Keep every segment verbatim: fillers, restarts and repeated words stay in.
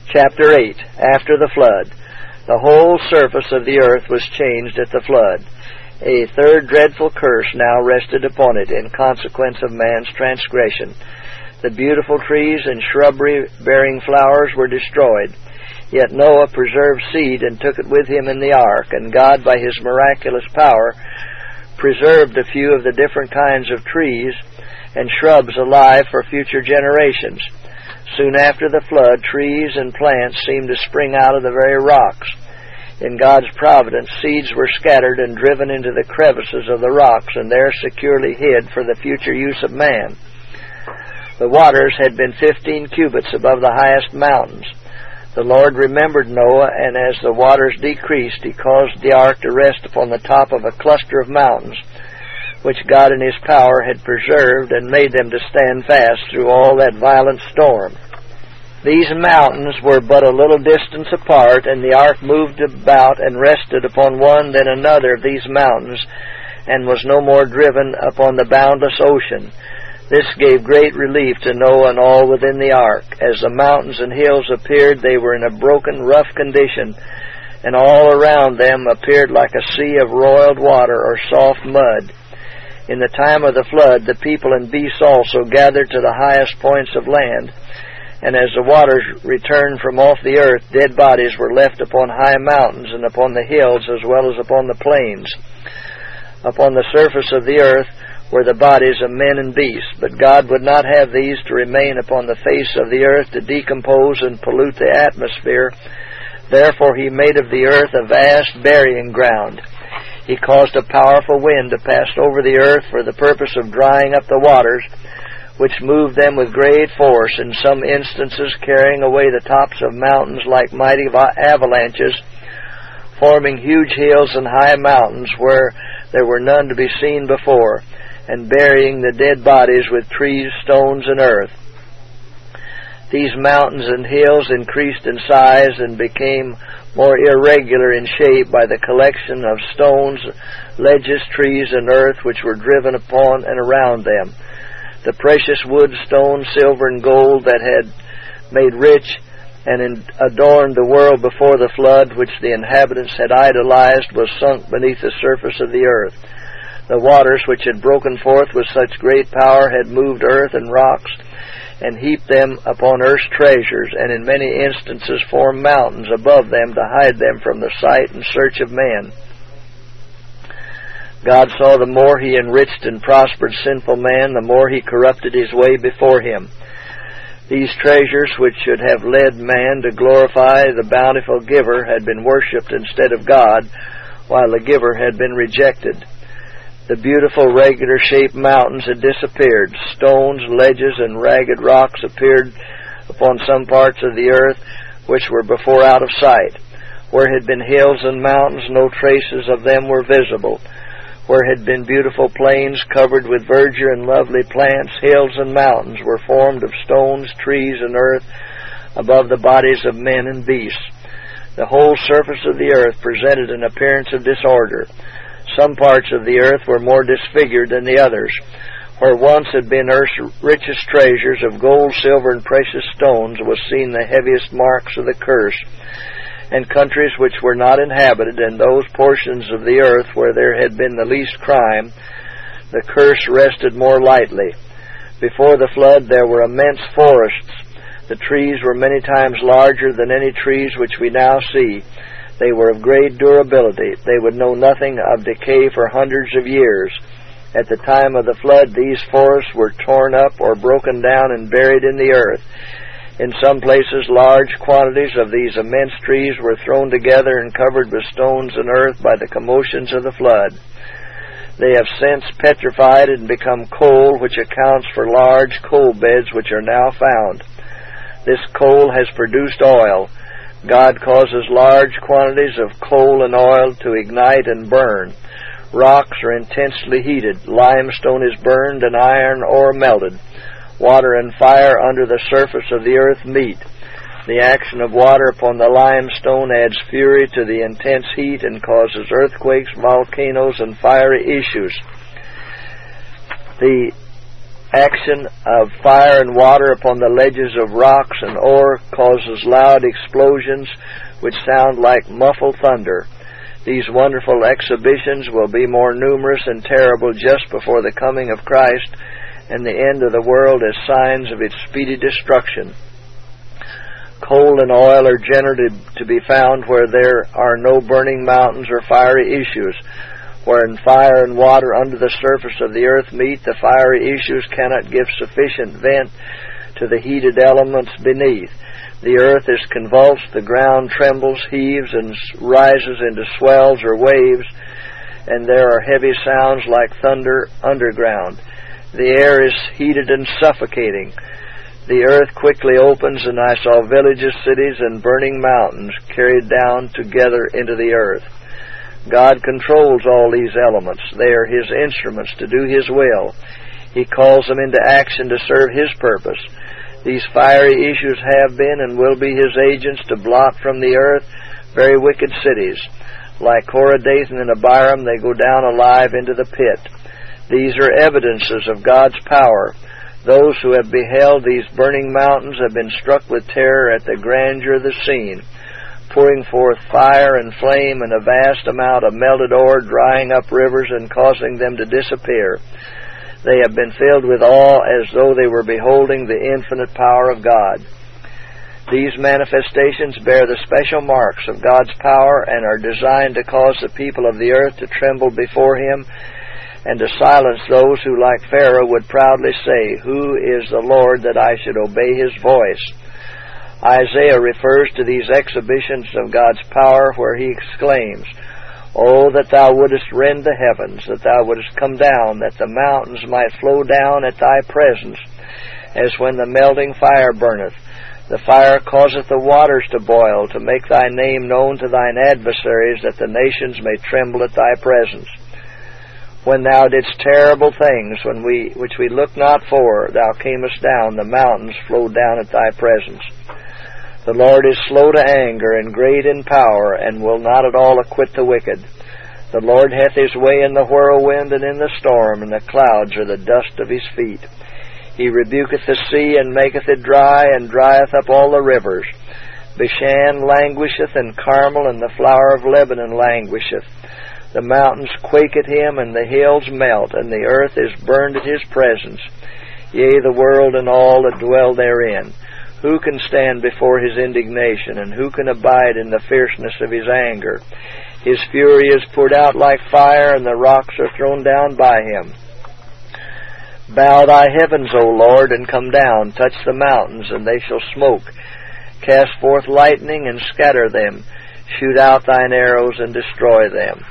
Chapter eight. After the flood. The whole surface of the earth was changed at the flood. A third dreadful curse now rested upon it in consequence of man's transgression. The beautiful trees and shrubbery bearing flowers were destroyed. Yet Noah preserved seed and took it with him in the ark, and God, by his miraculous power, preserved a few of the different kinds of trees and shrubs alive for future generations. Soon after the flood, trees and plants seemed to spring out of the very rocks. In God's providence, seeds were scattered and driven into the crevices of the rocks, and there securely hid for the future use of man. The waters had been fifteen cubits above the highest mountains. The Lord remembered Noah, and as the waters decreased, he caused the ark to rest upon the top of a cluster of mountains, which God in his power had preserved and made them to stand fast through all that violent storm. These mountains were but a little distance apart, and the ark moved about and rested upon one then another of these mountains, and was no more driven upon the boundless ocean. This gave great relief to Noah and all within the ark. As the mountains and hills appeared, they were in a broken, rough condition, and all around them appeared like a sea of roiled water or soft mud. In the time of the flood, the people and beasts also gathered to the highest points of land, and as the waters returned from off the earth, dead bodies were left upon high mountains and upon the hills as well as upon the plains. Upon the surface of the earth were the bodies of men and beasts, but God would not have these to remain upon the face of the earth to decompose and pollute the atmosphere. Therefore he made of the earth a vast burying ground. He caused a powerful wind to pass over the earth for the purpose of drying up the waters, which moved them with great force, in some instances carrying away the tops of mountains like mighty avalanches, forming huge hills and high mountains where there were none to be seen before, and burying the dead bodies with trees, stones, and earth. These mountains and hills increased in size and became more irregular in shape by the collection of stones, ledges, trees, and earth which were driven upon and around them. The precious wood, stone, silver, and gold that had made rich and in, adorned the world before the flood, which the inhabitants had idolized, was sunk beneath the surface of the earth. The waters which had broken forth with such great power had moved earth and rocks, and heaped them upon earth's treasures, and in many instances formed mountains above them to hide them from the sight and search of man. God saw the more he enriched and prospered sinful man, the more he corrupted his way before him. These treasures, which should have led man to glorify the bountiful giver, had been worshipped instead of God, while the giver had been rejected. The beautiful regular-shaped mountains had disappeared. Stones, ledges, and ragged rocks appeared upon some parts of the earth which were before out of sight. Where had been hills and mountains, no traces of them were visible. Where had been beautiful plains covered with verdure and lovely plants, hills and mountains were formed of stones, trees, and earth above the bodies of men and beasts. The whole surface of the earth presented an appearance of disorder. Some parts of the earth were more disfigured than the others. Where once had been earth's richest treasures of gold, silver, and precious stones was seen the heaviest marks of the curse. And countries which were not inhabited, and those portions of the earth where there had been the least crime, the curse rested more lightly. Before the flood there were immense forests. The trees were many times larger than any trees which we now see. They were of great durability. They would know nothing of decay for hundreds of years. At the time of the flood, these forests were torn up or broken down and buried in the earth. In some places, large quantities of these immense trees were thrown together and covered with stones and earth by the commotions of the flood. They have since petrified and become coal, which accounts for large coal beds which are now found. This coal has produced oil. God causes large quantities of coal and oil to ignite and burn. Rocks are intensely heated. Limestone is burned and iron ore melted. Water and fire under the surface of the earth meet. The action of water upon the limestone adds fury to the intense heat and causes earthquakes, volcanoes, and fiery issues. The action of fire and water upon the ledges of rocks and ore causes loud explosions which sound like muffled thunder. These wonderful exhibitions will be more numerous and terrible just before the coming of Christ and the end of the world as signs of its speedy destruction. Coal and oil are generally to be found where there are no burning mountains or fiery issues. Wherein fire and water under the surface of the earth meet, the fiery issues cannot give sufficient vent to the heated elements beneath. The earth is convulsed, the ground trembles, heaves, and rises into swells or waves, and there are heavy sounds like thunder underground. The air is heated and suffocating. The earth quickly opens, and I saw villages, cities, and burning mountains carried down together into the earth. God controls all these elements. They are His instruments to do His will. He calls them into action to serve His purpose. These fiery issues have been and will be His agents to blot from the earth very wicked cities. Like Korah, Dathan, and Abiram, they go down alive into the pit. These are evidences of God's power. Those who have beheld these burning mountains have been struck with terror at the grandeur of the scene, pouring forth fire and flame and a vast amount of melted ore, drying up rivers and causing them to disappear. They have been filled with awe as though they were beholding the infinite power of God. These manifestations bear the special marks of God's power and are designed to cause the people of the earth to tremble before Him and to silence those who, like Pharaoh, would proudly say, "Who is the Lord that I should obey His voice?" Isaiah refers to these exhibitions of God's power where he exclaims, "Oh, that thou wouldest rend the heavens, that thou wouldest come down, that the mountains might flow down at thy presence, as when the melting fire burneth. The fire causeth the waters to boil, to make thy name known to thine adversaries, that the nations may tremble at thy presence. When thou didst terrible things, when we which we looked not for, thou camest down, the mountains flowed down at thy presence. The Lord is slow to anger, and great in power, and will not at all acquit the wicked. The Lord hath His way in the whirlwind and in the storm, and the clouds are the dust of His feet. He rebuketh the sea, and maketh it dry, and drieth up all the rivers. Bashan languisheth, and Carmel and the flower of Lebanon languisheth. The mountains quake at Him, and the hills melt, and the earth is burned at His presence. Yea, the world and all that dwell therein. Who can stand before His indignation, and who can abide in the fierceness of His anger? His fury is poured out like fire, and the rocks are thrown down by Him. Bow thy heavens, O Lord, and come down. Touch the mountains, and they shall smoke. Cast forth lightning, and scatter them. Shoot out thine arrows, and destroy them.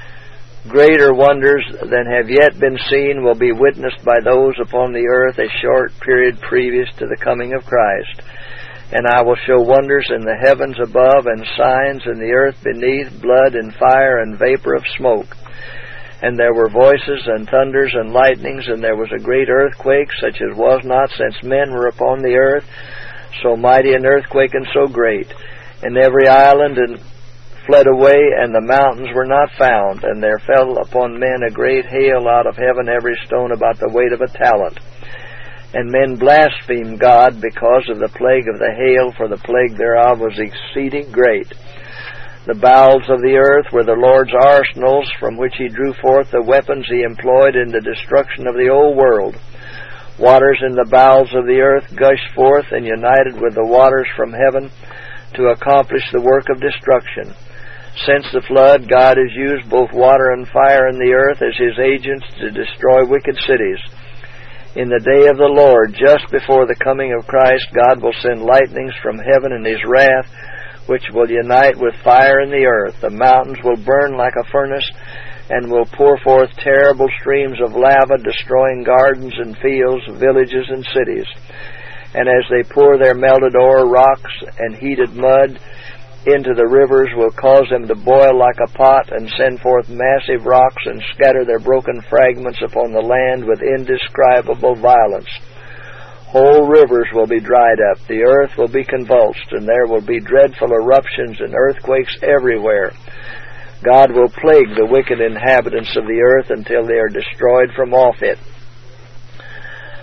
Greater wonders than have yet been seen will be witnessed by those upon the earth a short period previous to the coming of Christ. And I will show wonders in the heavens above, and signs in the earth beneath, blood and fire and vapor of smoke. And there were voices and thunders and lightnings, and there was a great earthquake, such as was not since men were upon the earth, so mighty an earthquake and so great. And every island and fled away, and the mountains were not found, and there fell upon men a great hail out of heaven, every stone about the weight of a talent. And men blasphemed God because of the plague of the hail, for the plague thereof was exceeding great. The bowels of the earth were the Lord's arsenals, from which He drew forth the weapons He employed in the destruction of the old world. Waters in the bowels of the earth gushed forth, and united with the waters from heaven, to accomplish the work of destruction. Since the flood, God has used both water and fire in the earth as His agents to destroy wicked cities. In the day of the Lord, just before the coming of Christ, God will send lightnings from heaven in His wrath, which will unite with fire in the earth. The mountains will burn like a furnace, and will pour forth terrible streams of lava, destroying gardens and fields, villages and cities. And as they pour their melted ore, rocks, and heated mud into the rivers, will cause them to boil like a pot, and send forth massive rocks, and scatter their broken fragments upon the land with indescribable violence. Whole rivers will be dried up, the earth will be convulsed, and there will be dreadful eruptions and earthquakes everywhere. God will plague the wicked inhabitants of the earth until they are destroyed from off it.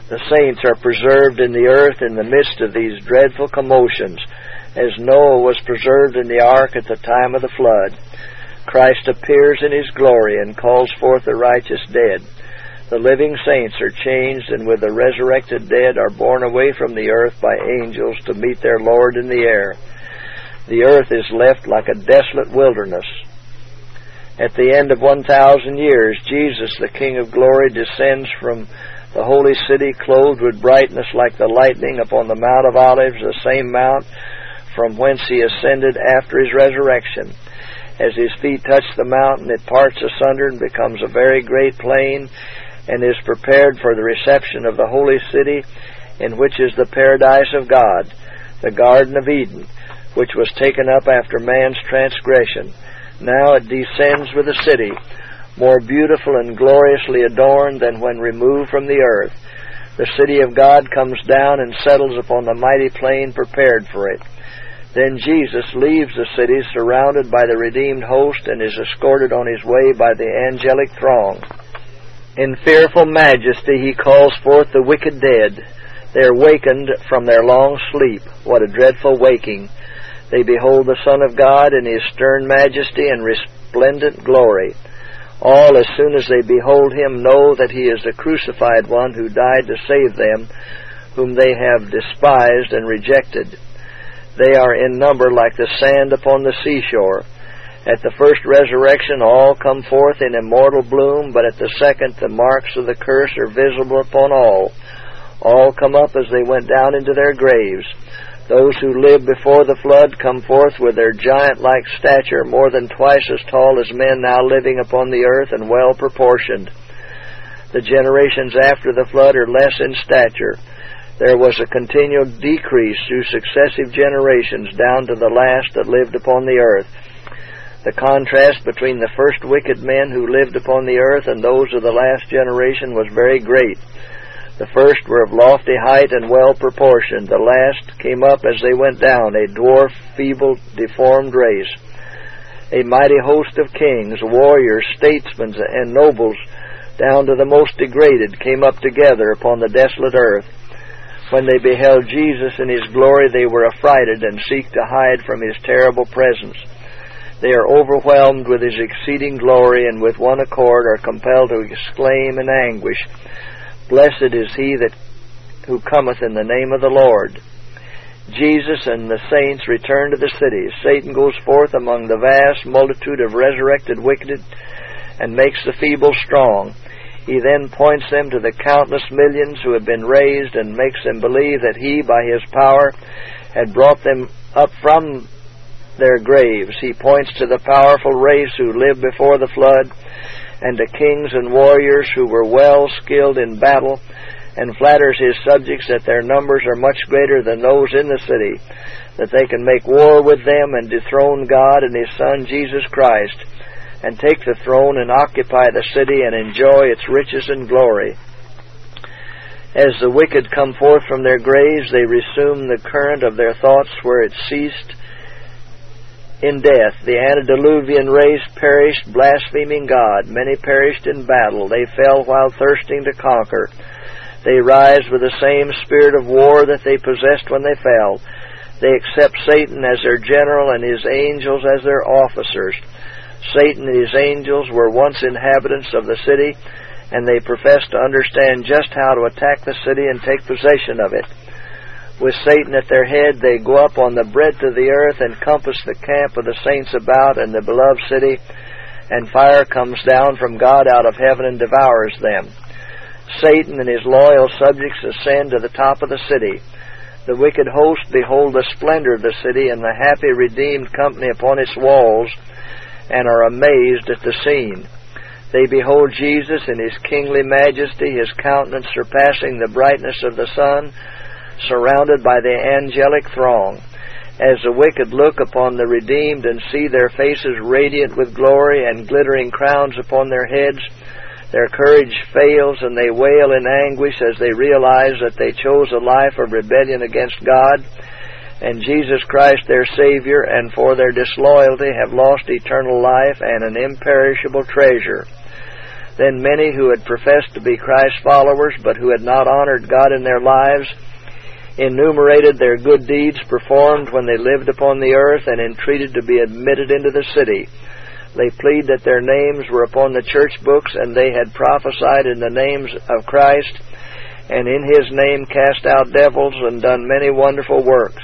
The saints are preserved in the earth in the midst of these dreadful commotions, as Noah was preserved in the ark at the time of the flood. Christ appears in His glory and calls forth the righteous dead. The living saints are changed, and with the resurrected dead are borne away from the earth by angels to meet their Lord in the air. The earth is left like a desolate wilderness. At the end of one thousand years, Jesus, the King of glory, descends from the holy city, clothed with brightness like the lightning, upon the Mount of Olives, the same mount from whence He ascended after His resurrection. As His feet touch the mountain, it parts asunder and becomes a very great plain, and is prepared for the reception of the holy city, in which is the paradise of God, the Garden of Eden, which was taken up after man's transgression. Now it descends with the city, more beautiful and gloriously adorned than when removed from the earth. The city of God comes down and settles upon the mighty plain prepared for it. Then Jesus leaves the city surrounded by the redeemed host and is escorted on His way by the angelic throng. In fearful majesty He calls forth the wicked dead. They are wakened from their long sleep. What a dreadful waking! They behold the Son of God in His stern majesty and resplendent glory. All, as soon as they behold Him, know that He is the crucified One who died to save them, whom they have despised and rejected. They are in number like the sand upon the seashore. At the first resurrection all come forth in immortal bloom, but at the second the marks of the curse are visible upon all. All come up as they went down into their graves. Those who lived before the flood come forth with their giant-like stature, more than twice as tall as men now living upon the earth, and well proportioned. The generations after the flood are less in stature. There was a continual decrease through successive generations down to the last that lived upon the earth. The contrast between the first wicked men who lived upon the earth and those of the last generation was very great. The first were of lofty height and well proportioned. The last came up as they went down, a dwarf, feeble, deformed race. A mighty host of kings, warriors, statesmen, and nobles, down to the most degraded, came up together upon the desolate earth. When they beheld Jesus in His glory, they were affrighted and seek to hide from His terrible presence. They are overwhelmed with His exceeding glory, and with one accord are compelled to exclaim in anguish, "Blessed is He that who cometh in the name of the Lord." Jesus and the saints return to the city. Satan goes forth among the vast multitude of resurrected wicked and makes the feeble strong. He then points them to the countless millions who have been raised and makes them believe that He, by His power, had brought them up from their graves. He points to the powerful race who lived before the flood, and to kings and warriors who were well skilled in battle, and flatters His subjects that their numbers are much greater than those in the city, that they can make war with them and dethrone God and His Son Jesus Christ, and take the throne and occupy the city and enjoy its riches and glory. As the wicked come forth from their graves, they resume the current of their thoughts where it ceased in death. The antediluvian race perished, blaspheming God. Many perished in battle. They fell while thirsting to conquer. They rise with the same spirit of war that they possessed when they fell. They accept Satan as their general and his angels as their officers. Satan and his angels were once inhabitants of the city, and they profess to understand just how to attack the city and take possession of it. With Satan at their head, they go up on the breadth of the earth and compass the camp of the saints about and the beloved city, and fire comes down from God out of heaven and devours them. Satan and his loyal subjects ascend to the top of the city. The wicked host behold the splendor of the city and the happy redeemed company upon its walls, and are amazed at the scene. They behold Jesus in His kingly majesty, His countenance surpassing the brightness of the sun, surrounded by the angelic throng. As the wicked look upon the redeemed and see their faces radiant with glory and glittering crowns upon their heads, their courage fails and they wail in anguish as they realize that they chose a life of rebellion against God and Jesus Christ their Savior, and for their disloyalty have lost eternal life and an imperishable treasure. Then many who had professed to be Christ's followers, but who had not honored God in their lives, enumerated their good deeds performed when they lived upon the earth, and entreated to be admitted into the city. They plead that their names were upon the church books, and they had prophesied in the names of Christ, and in His name cast out devils, and done many wonderful works.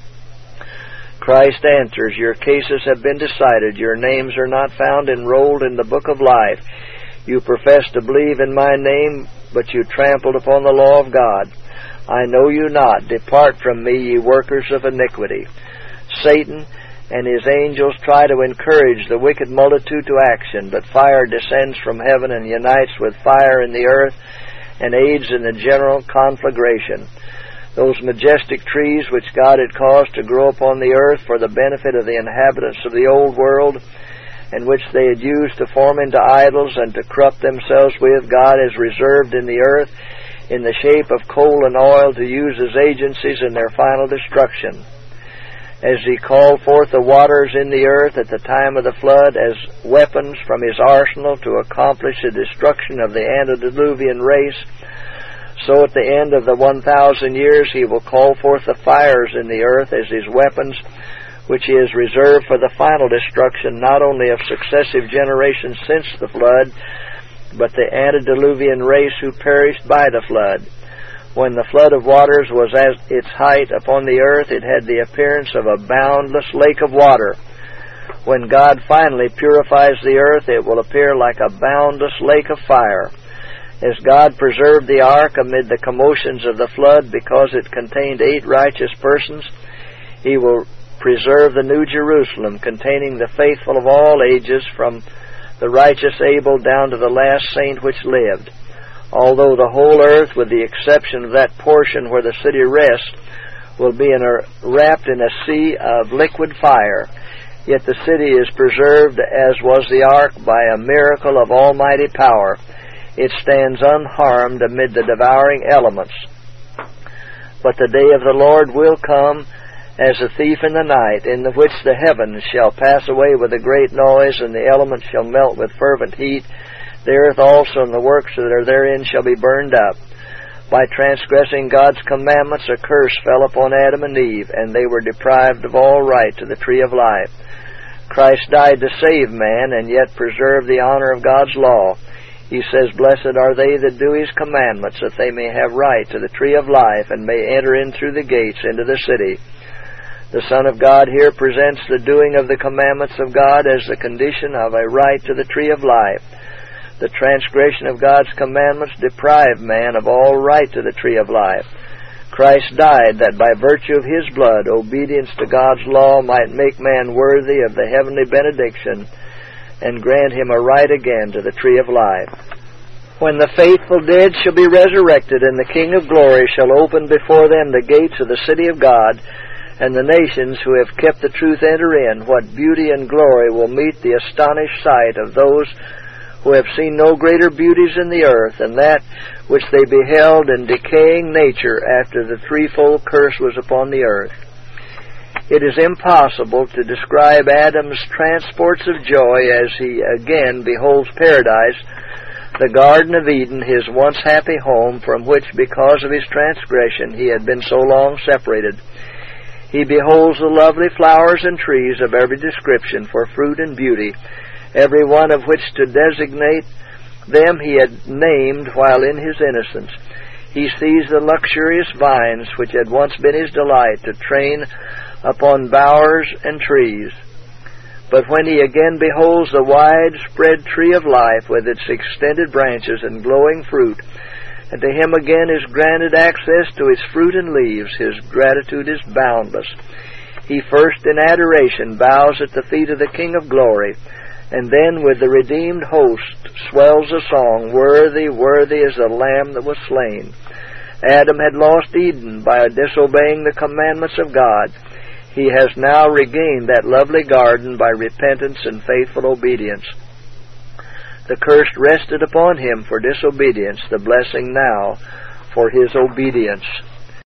Christ answers, "Your cases have been decided. Your names are not found enrolled in the book of life. You profess to believe in my name, but you trampled upon the law of God. I know you not. Depart from me, ye workers of iniquity." Satan and his angels try to encourage the wicked multitude to action, but fire descends from heaven and unites with fire in the earth and aids in the general conflagration. Those majestic trees which God had caused to grow upon the earth for the benefit of the inhabitants of the old world, and which they had used to form into idols and to corrupt themselves with, God has reserved in the earth in the shape of coal and oil to use as agencies in their final destruction. As He called forth the waters in the earth at the time of the flood as weapons from His arsenal to accomplish the destruction of the antediluvian race, so at the end of the one thousand years He will call forth the fires in the earth as His weapons, which He has reserved for the final destruction not only of successive generations since the flood, but the antediluvian race who perished by the flood. When the flood of waters was at its height upon the earth, it had the appearance of a boundless lake of water. When God finally purifies the earth, it will appear like a boundless lake of fire. As God preserved the ark amid the commotions of the flood because it contained eight righteous persons, He will preserve the New Jerusalem, containing the faithful of all ages, from the righteous Abel down to the last saint which lived. Although the whole earth, with the exception of that portion where the city rests, will be in a, wrapped in a sea of liquid fire, yet the city is preserved, as was the ark, by a miracle of almighty power. It stands unharmed amid the devouring elements. But the day of the Lord will come as a thief in the night, in the which the heavens shall pass away with a great noise, and the elements shall melt with fervent heat. The earth also and the works that are therein shall be burned up. By transgressing God's commandments, a curse fell upon Adam and Eve, and they were deprived of all right to the tree of life. Christ died to save man, and yet preserve the honor of God's law. He says, "Blessed are they that do His commandments, that they may have right to the tree of life, and may enter in through the gates into the city." The Son of God here presents the doing of the commandments of God as the condition of a right to the tree of life. The transgression of God's commandments deprived man of all right to the tree of life. Christ died that by virtue of His blood, obedience to God's law might make man worthy of the heavenly benediction and grant him a right again to the tree of life. When the faithful dead shall be resurrected, and the King of glory shall open before them the gates of the city of God, and the nations who have kept the truth enter in, what beauty and glory will meet the astonished sight of those who have seen no greater beauties in the earth than that which they beheld in decaying nature after the threefold curse was upon the earth. It is impossible to describe Adam's transports of joy as he again beholds paradise, the Garden of Eden, his once happy home, from which, because of his transgression, he had been so long separated. He beholds the lovely flowers and trees of every description for fruit and beauty, every one of which to designate them he had named while in his innocence. He sees the luxurious vines which had once been his delight to train upon bowers and trees. But when he again beholds the wide-spread tree of life with its extended branches and glowing fruit, and to him again is granted access to its fruit and leaves, his gratitude is boundless. He first in adoration bows at the feet of the King of glory, and then with the redeemed host swells a song, "Worthy, worthy is the Lamb that was slain." Adam had lost Eden by disobeying the commandments of God. He has now regained that lovely garden by repentance and faithful obedience. The curse rested upon him for disobedience, the blessing now for his obedience.